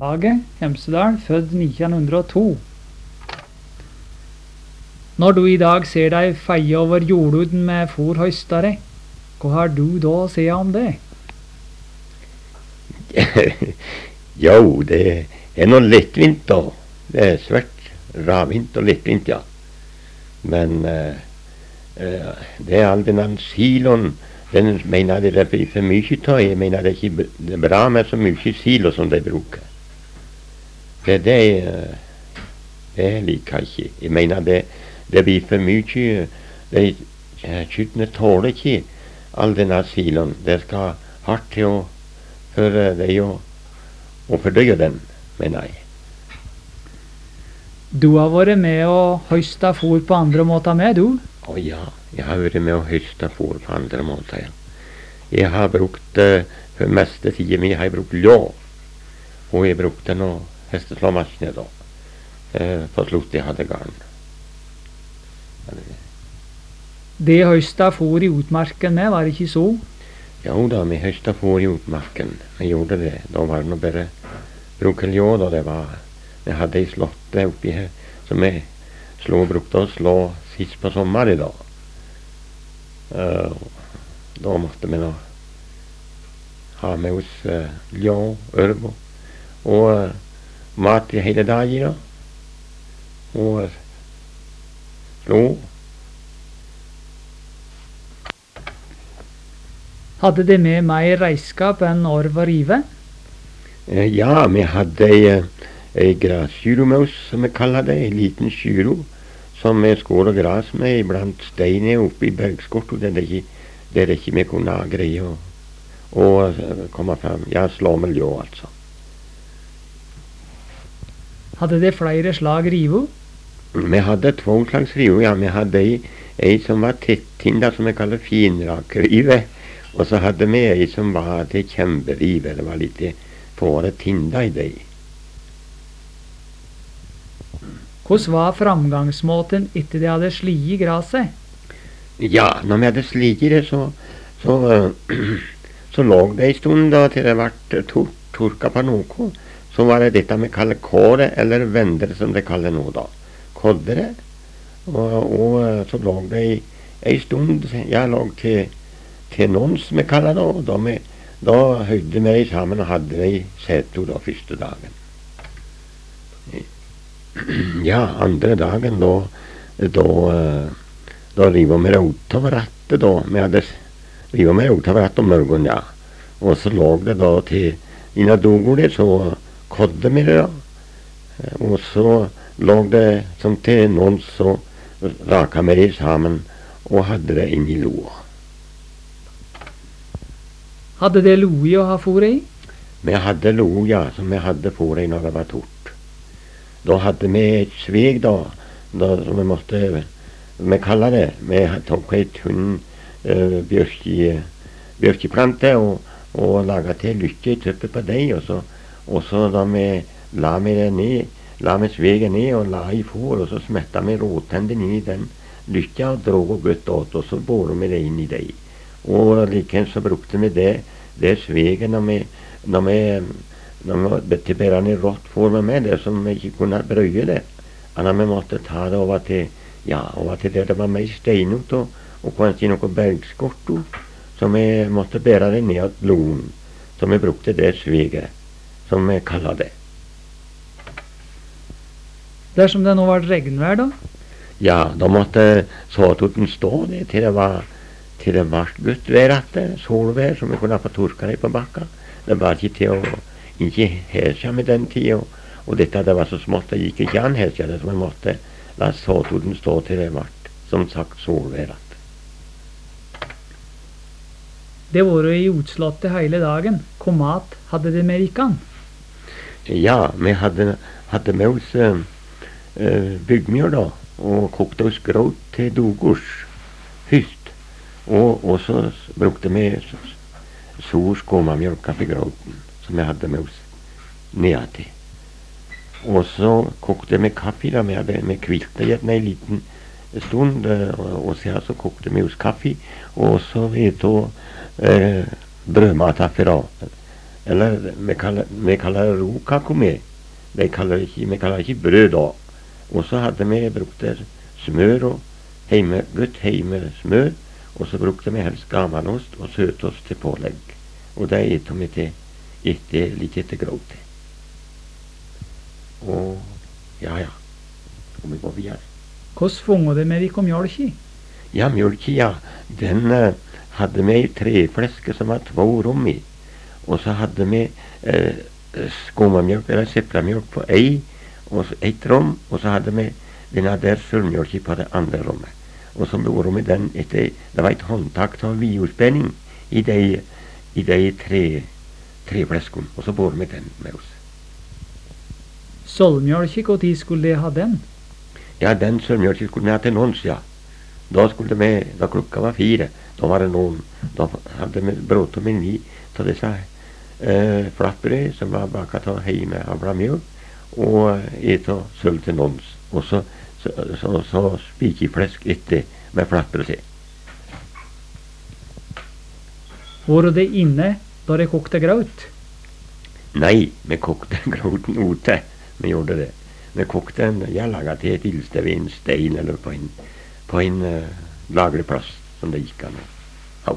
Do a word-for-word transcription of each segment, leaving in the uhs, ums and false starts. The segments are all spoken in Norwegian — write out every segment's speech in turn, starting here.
Hage Hemsedal, født nitten hundre og to. Når du i dag ser deg feie over jorduden med fôrhøystare, hva har du da å si om det? Jo, det er noe lettvint da. Det er svært ravint og lettvint, ja. Men uh, uh, det er all den siloen, den mener det blir for mye av. Jeg mener det er ikke det er bra med så mye silo som de bruker. Det er det uh, det liker ikke. Jeg mener det, det blir for mye. De uh, kyttene tåler ikke all denne siloen. Det skal hardt til å føre det å, å fordøye den, mener jeg. Du har vært med å høste fôr på andre måter med, du? Å ja, jeg har vært med å høste fôr på andre måter, ja. Jeg har brukt, uh, for meste tiden min har jeg brukt ljå. Og jeg brukte noe hesteslåmaskiner da. Uh, på slutt jeg hadde garn. Det høsta fôr i utmarken med, var det ikke så? Jo da, vi høsta fôr i utmarken. Vi gjorde det. Da var det nå bare bruke ljå da det var. Vi hadde ei slåtte oppi her, som vi slå, brukte å slå sist på sommeren i dag. Uh, da måtte vi nå ha med oss uh, ljå, ørv og uh, mat i hele dagen, da. Og uh, slå. Hadde de med mer reiskap enn orv og rive? Uh, ja, vi hadde ei uh, ei graskyro med oss, som vi kaller det, en liten skyro, som vi skår og gras med iblant steiner oppe i bergskorto, der det ikke, der det ikke vi kunne greie å, å komme frem. Ja, slå med ljå, altså. Hadde det flere slag rivo? Vi hadde to slags rivo, ja. Vi hadde ei, ei som var tettinda, som vi kaller finrakrive, og så hadde vi ei som var til kjemberive. Det var litt fåre tinda i det. Hvordan var framgangsmåten etter de hadde sliget graset? Ja, når vi hadde sliget det, så, så, uh, så lå det en stund da, til det ble tor torka på noe. Så var det dette vi kaller kåre, eller vendere, som det kaller nå da. Koddere. Og, og så lå det en stund, jeg lå til, til noen som vi kaller det, og da, vi, da høyde vi det sammen og hadde det i seto da første dagen. Ja, andre dagen da, da, da river vi rot over rattet da. Vi hadde river vi rot over rattet om morgenen, ja. Og så lå det da til, innan dogodet, så kodde vi det da. Og så lå det som til noen, så raka vi det sammen og hadde det inn i loa. Hadde det loe å ha fôr i? Vi hadde lo, ja, som vi hadde fôr i når det var tort. Da hadde vi et sveg da, da som vi måtte, vi kaller det, vi tok et tunn uh, bjørkeplante og, og laget til lykke i tøppet på deg, og så, og så da vi la vi det ned, la vi sveget ned og la i fôr, og så smettet vi råtenden inn i den lykka og drog og godt åt, og så båret vi det inn i deg. Og likevel så brukte vi det, det sveget når vi, når vi når vi til bærende rått får vi med det som vi ikke kunne brøye det. Når vi måtte ta det over til, ja, over til der det var mer steinut og, og kanskje noe bergskort, så vi måtte bære det ned til loen. Så vi brukte det sveget, som vi kaller det. Dersom det nå var regnvær da? Ja, da måtte såtoten stå det til det var, til det var godt vær etter, solvær, som vi kunne få torka det på bakka. Det var ikke til å ikke hesja med den tida, og, og dette det var så smått, det gikk ikke an hesja det, så vi måtte la såtoten stå til det ble, som sagt, solværet. Det var jo i utslottet hele dagen. Hvor mat hadde det med ikkan? Ja, vi hadde, hadde med oss uh, uh, byggmjør da, og kokte oss gråt til dogors hyst, og, og så brukte vi sur skumamjølk oppi gråten, som vi hadde med oss ned til. Og så kokte vi kaffe da, vi hadde vi kvilte gjerne en liten stund, og, og så kokte vi oss kaffe, og så vi tog eh, brødmat herfra. Eller vi kaller, vi kaller det rokakume. Vi kaller det ikke, vi kaller det ikke brød da. Og så hadde vi brukt smør og heime, godt heime smør. Og så brukte vi helst gammelost og søtost til pålegg. Og det etter vi til etter, litt etter gråt. Og ja, ja. Og vi går videre. Hvordan fungerer det med vi kom mjølk i? Ja, mjølki, ja. Den uh, hadde vi i trefleske som var to rom i. Og så hadde vi uh, skummemjølk, eller seplemjølk på ei, og så ett rom. Og så hadde vi denne der sølvmjølki på det andre rommet. Og så gjorde vi den etter, det var et håndtak av viospenning i de, i de tre, tre fleskene. Og så bor vi den med oss. Sølvmjølk, når skulle de ha den? Ja, den sølvmjølki skulle vi ha til noens, ja. Da skulle vi, da klokka var fire, da var det noen, da hadde vi brått med ni av disse eh, flatbrød som var baket av heime avla mjøl, og et av sølv til noens. Og så, så, så, så spikeflesk etter med flatbrød til. Var det inne da de kokte grøt? Nei, vi kokte gråten ute. Vi gjorde det. Vi kokte den, jeg laget til et ildste ved en stein eller på en på en uh, laglig plass som det gikk an å.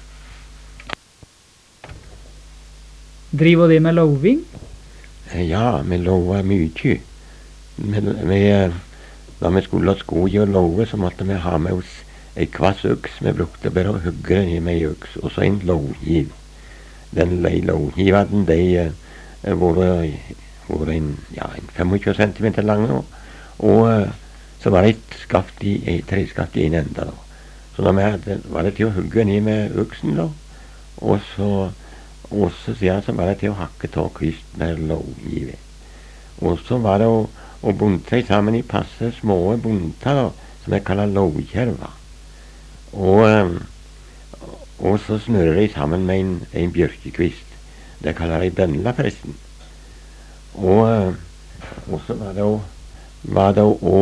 Driver de med loving? Ja, vi lova mye. Men vi, da vi skulle ha skoje og love, så måtte vi ha med oss en kvass øks. Vi brukte bare å hugge den med en øks, og så en lovgiv. Den lovgiven, de uh, var en, ja, en tjuefem centimeter lang, og, og uh, så var det et skaft i, et treskaft i en enda da. Så da hadde, var det til å hugge ned med øksen da. Og så, og så, så var det til å hakke ta kvist med lovgivet. Og så var det å, å bunte seg sammen i passe små bunter da, som jeg kaller lovkjerva. Og, og så snører de sammen med en, en bjørkekvist. Det kaller de bønla forresten. Og, og så var det å, var det å,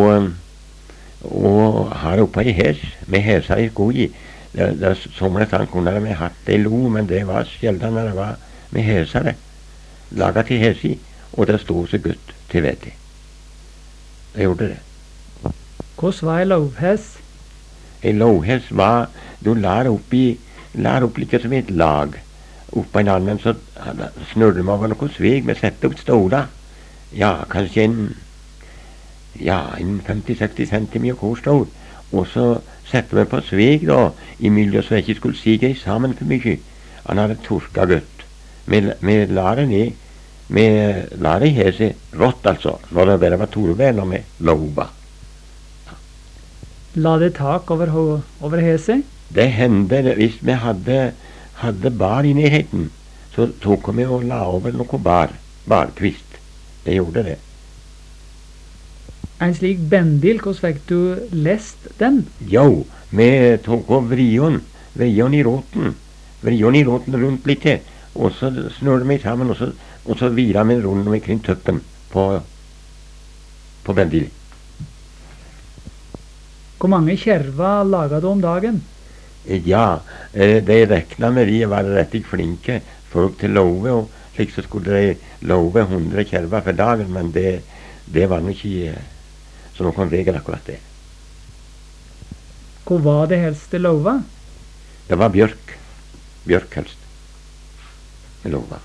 og her oppe i hes, med hesa i sko i, det, det somle sang kunne vi hatt det lo, men det var sjelden når det var med hesa det, laget til hes i, og det stod så godt til vet det. Det gjorde det. Hvordan var en lovhes? En lovhes var, du lær opp i, lær opp like som et lag, oppe en annen, så snurrer man over noe sveg, med sette opp ståla, ja, kanskje en, ja, en femti til seksti centimeter hvor stor. Og så setter vi på sveg da, i miljø så jeg ikke skulle sige sammen for mye. Han hadde torska godt. Vi, vi la det ned, vi la det hese rått altså, når det bare var torven og vi lova. La det tak over, over hese? Det hendte, hvis vi hadde, hadde bar i nærheten, så tok vi og la over noe bar, barkvist. Det gjorde det. En slik bendil, hvordan fikk du lest den? Jo, vi tok og vrion, vrion i råten, vrion i råten rundt litt til, og så snurret vi sammen, og så, og så viret vi rundt omkring tøppen på, på bendil. Hvor mange kjerver laget du om dagen? Ja, de rekna med de var rettig flinke folk til love, og slik så skulle de love hundre kjerver for dagen, men det, det var nok ikke så noen regel akkurat det. Hvor var det helst det lova? Det var bjørk. Bjørk helst. Det lova.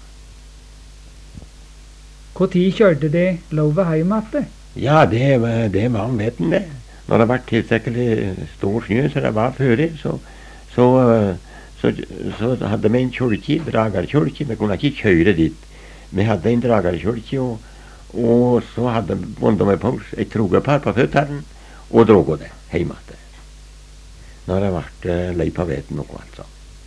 Hvor tid kjørte de lova hjem etter? Ja, det var, det var om veten det. Når det var tilstrekkelig stor snø, så det var før, så, så, så, så hadde vi en kjølki, dragerkjølki. Vi kunne ikke kjøre dit. Vi hadde en dragerkjølki, og Og så hadde bonden med på oss et trogepar på føtteren, og drog det hjemme til. Når det ble uh, lei på veten noe, altså.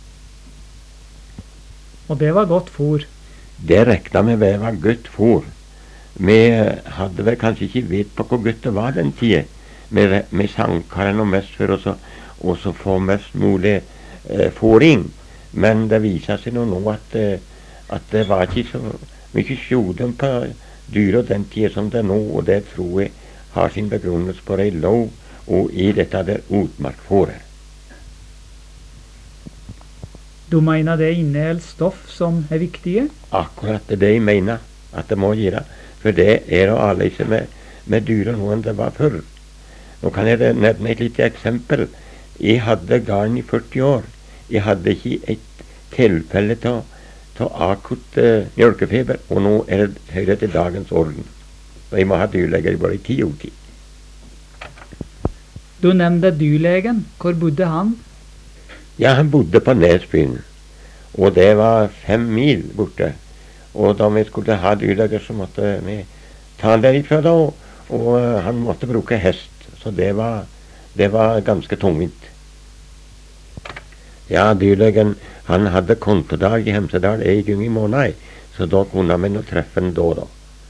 Og det var godt fôr? Det rekna vi ved var godt fôr. Vi hadde vel kanskje ikke vet på hvor godt det var den tida. Vi sanka noe mest for oss og så få mest mulig uh, fôring. Men det viser seg nå at, uh, at det var ikke så mye sjodom på dyr og den tida som det er nå, og det tror jeg har sin begrunnelse på ei lov og i dette der utmarkfåret. Du mener det inneholder stoff som er viktige? Akkurat det jeg mener at det må gjøre. For det er å avleise med, med dyre nå enn det var før. Nå kan jeg nevne et lite eksempel. Jeg hadde garn i førti år. Jeg hadde ikke et tilfelle til akutt uh, mjølkefeber, og nå er det høyre til dagens orden. Og jeg må ha dyrleger både i ti og ti. Du nevnte dyrlegen. Hvor bodde han? Ja, han bodde på Nesbyen, og det var fem mil borte. Og da vi skulle ha dyrleger, så måtte vi ta han derifra da, og, og uh, han måtte bruke hest. Så det var, det var ganske tungvint. Ja, dyrlegen, han hadde kontodag i Hemsedal en gang i måneden, så da kunne vi nå treffe han da da.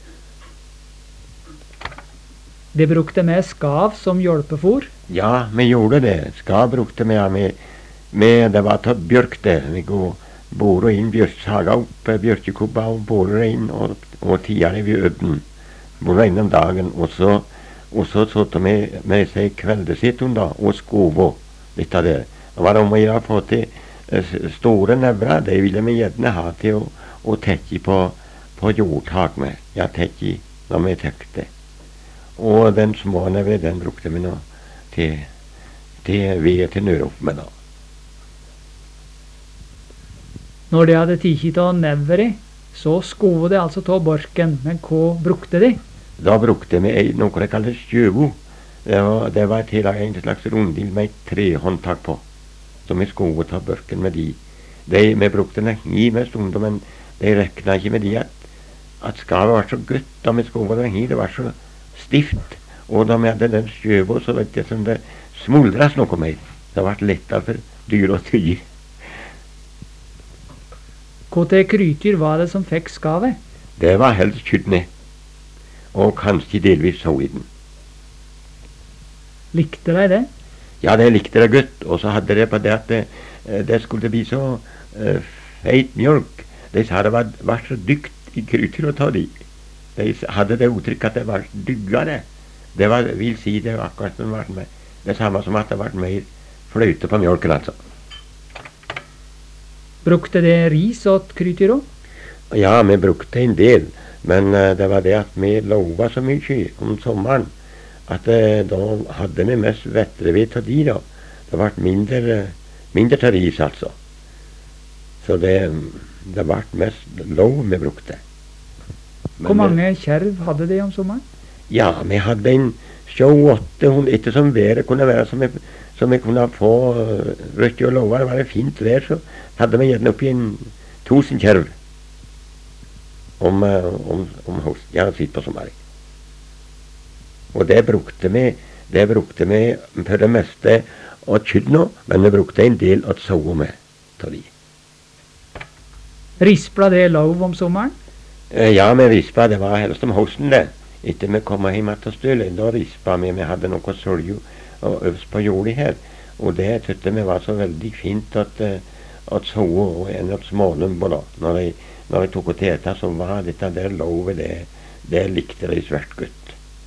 De brukte med skav som hjelpefôr? Ja, vi gjorde det. Skav brukte vi, ja, med, med, det var til bjørk det. Vi går bore inn, bjørk, saga opp bjørkekubba og bore inn, og, og tiere ved øden. Bore inn om dagen, og så Og så satt vi med seg kveldesitten da, og skova litt av det. Det var om å gjøre å få til eh, store nevra. Det ville vi gjerne ha til å, å tekke på, på jordtak med. Ja, tekke når vi tekte. Og den små nevra, den brukte vi nå til, til ved til nøre opp med da. Når de hadde tikket av nevra, så skova de altså av borken. Men hva brukte de? Da brukte vi ei, noe jeg kaller skjøvo. Det var, det var et en slags rundil med et trehåndtak på. Så vi skulle ta børken med de. de vi brukte den hi med stunder, men de rekna ikke med de at, at skavet var så godt da vi skulle den hi. Det var så stift. Og da vi hadde den skjøvo, så vet jeg som det smuldres noe mer. Det ble lettere for dyr å tygge. Hva til krytyr var det som fikk skavet? Det var helst kyrne. Og kanskje delvis så i den. Likte de det? Ja, det likte det godt. Og så hadde det på det at det, det skulle bli så uh, feit mjølk. De sa det var, var så dykt i krytter å ta de. De hadde det uttrykk at det var dyggere. Det var, vil si det akkurat som var med. Det samme som at det var mer fløyte på mjølken, altså. Brukte de ris og krytyr også? Ja, vi brukte en del. Men uh, det var det at vi lova så mye om sommeren, at uh, da hadde vi mest vettrevet av de da. Det ble mindre, uh, mindre til ris, altså. Så det, det ble mest lov vi brukte. Men hvor mange kjerv hadde de om sommeren? Ja, vi hadde en sju-åtte hund, etter som været kunne være, som vi, som vi kunne få uh, rødt og lova. Det var det fint vær, så hadde vi gjerne oppi en tusen kjerv. Om, om, om høst. Jeg har sitt på sommeren. Og det brukte vi, det brukte vi for det meste å kjøtt nå, men vi brukte en del å sove med til de. Rispla det lov om sommeren? Eh, ja, vi rispa, det var helst om høsten det. Etter vi kom hjem til stølet, da rispa vi, vi hadde noe sølv og øvs på jordet her. Og det tøtte vi var så veldig fint at, at sove og en av smålumbo da, når de Når jeg tok og teta, så var dette der lovet, det, det likte de svært godt.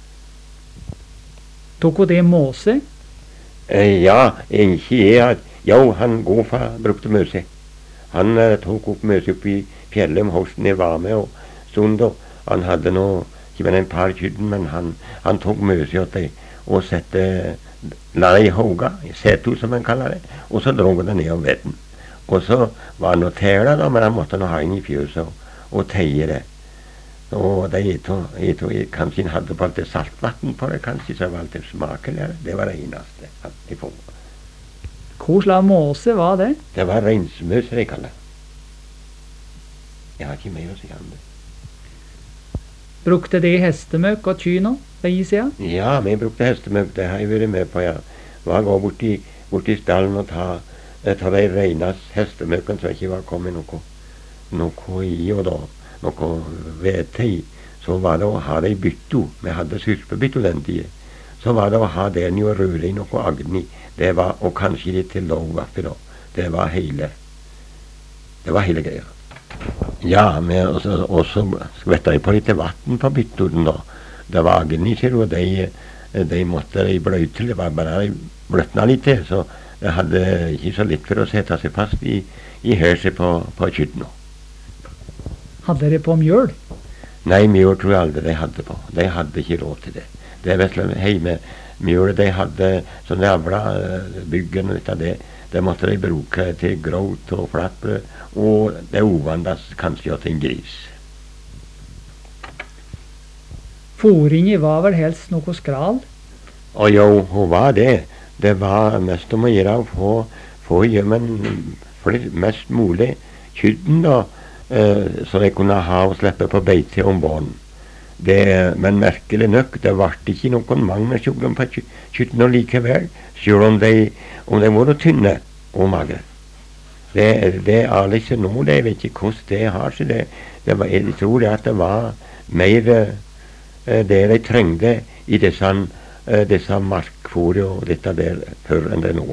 Tok og det måse? Eh, ja, ikke jeg. Jo, han Gofa brukte møse. Han eh, tok opp møse opp i fjellet om høsten jeg var med, og stund, og han hadde nå, ikke med en par kydden, men han, han tok møse åt deg, og sette, la det i hoga, i seto som han kaller det, og så drog det ned om vedden. Og så var han og tæla da, men han måtte nå ha inn i fjøset og, og teie det. Og det jeg tog, jeg tog, jeg, kanskje han hadde på alt det saltvatten på det, kanskje så var alt det smakeligere. Det var det eneste jeg får. Hvor slags måse var det? Det var reinsmøs, jeg kaller det. Jeg har ikke mer å si om det. Brukte de hestemøk og kyno, det gir siden? Ja, vi brukte hestemøk, det har jeg vært med på, ja. Var gå bort i, bort i stallen og ta ta de reinas hestemøkken så ikke var kommet noe, noe i og da, noe vete i, så var det å ha det i bytto. Vi hadde syrpebytto den tiden. Så var det å ha den i og røre i noe agni. Det var, og kanskje litt til lovvaffe da. Det var hele, det var hele greia. Ja, men også, også skvetta jeg på litt vatten på byttoen da. Det var agni, sier du, og de, de måtte de bløyte til. Det var bare de bløtna litt til, så det hadde ikke så litt for å sette seg fast i, i huset på, på Kydno. Hadde dere på mjøl? Nei, mjøl tror jeg aldri de hadde på. De hadde ikke råd til det. Det er vesle hjemme mjølet de hadde, sånn jævla byggen ut av det, det måtte de bruke til gråt og flatbrød, og det ovandes kanskje til en gris. Fôringen var vel helst noe skral? Og jo, hun var det. Det var mest om å gjøre å få, få gjemmen mest mulig kydden da, eh, så de kunne ha og slippe på beite om våren. Det, men merkelig nok, det ble ikke noen mangelsjuggen på kydden likevel, selv om de, om de var tynne og magre. Det, det er liksom noe, jeg vet ikke hvordan det har seg. Det, det var, jeg tror det at det var mer eh, det de trengte i disse disse markfôret og dette der før enn det nå.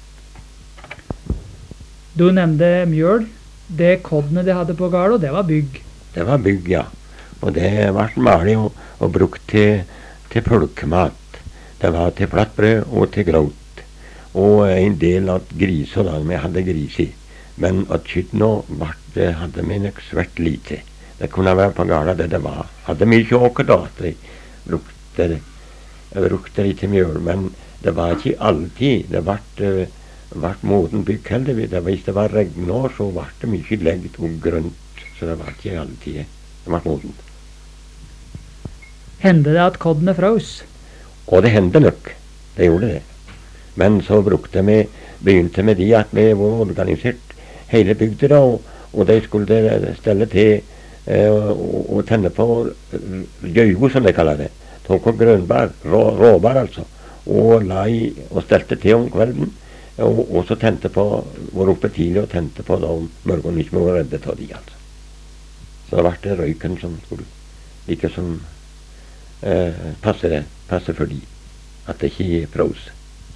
Du nevnte mjøl. Det koddene de hadde på gården, det var bygg. Det var bygg, ja. Og det ble malet og, og brukt til, til folkemat. Det var til flatbrød og til grøt. Og en del av griser da, vi hadde gris i. Men at kydno hadde vi nok svært lite. Det kunne være på gården det det var. Hadde mye åker da, de brukte det. Jeg brukte det til mjøl, men det var ikke alltid. Det ble, ble moden bygg heldigvis. Hvis det var regnår, så ble det mye leggt og grønt. Så det var ikke alltid. Det ble moden. Hendte det at koddene frøs? Og det hendte nok. Det gjorde det. Men så brukte vi, begynte med de at vi var organisert hele bygda da, og, og de skulle stelle til eh, og, og tenne på gjøgo, som de kaller det. Tok og grønbær, rå, råbær altså, og la i, og stelte til om kvelden, og, og så tente på, var oppe tidlig og tente på da om morgenen, ikke var redde til de, altså. Så det ble det røyken som skulle, like som eh, passe det, passe for de, at det ikke frøs.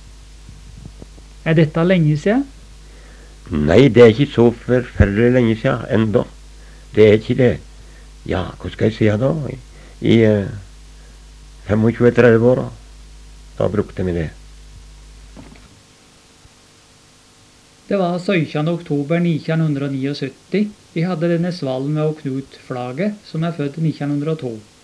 Er dette lenge siden? Nei, det er ikke så forferdelig lenge siden, enda. Det er ikke det. Ja, hva skal jeg si da? I, i eh, tjuefem til tretti år, da brukte vi det. Det var syttende oktober nittenhundresyttiåtte. Vi hadde denne svallen med å Knut Flage, som er født i nittenhundreto.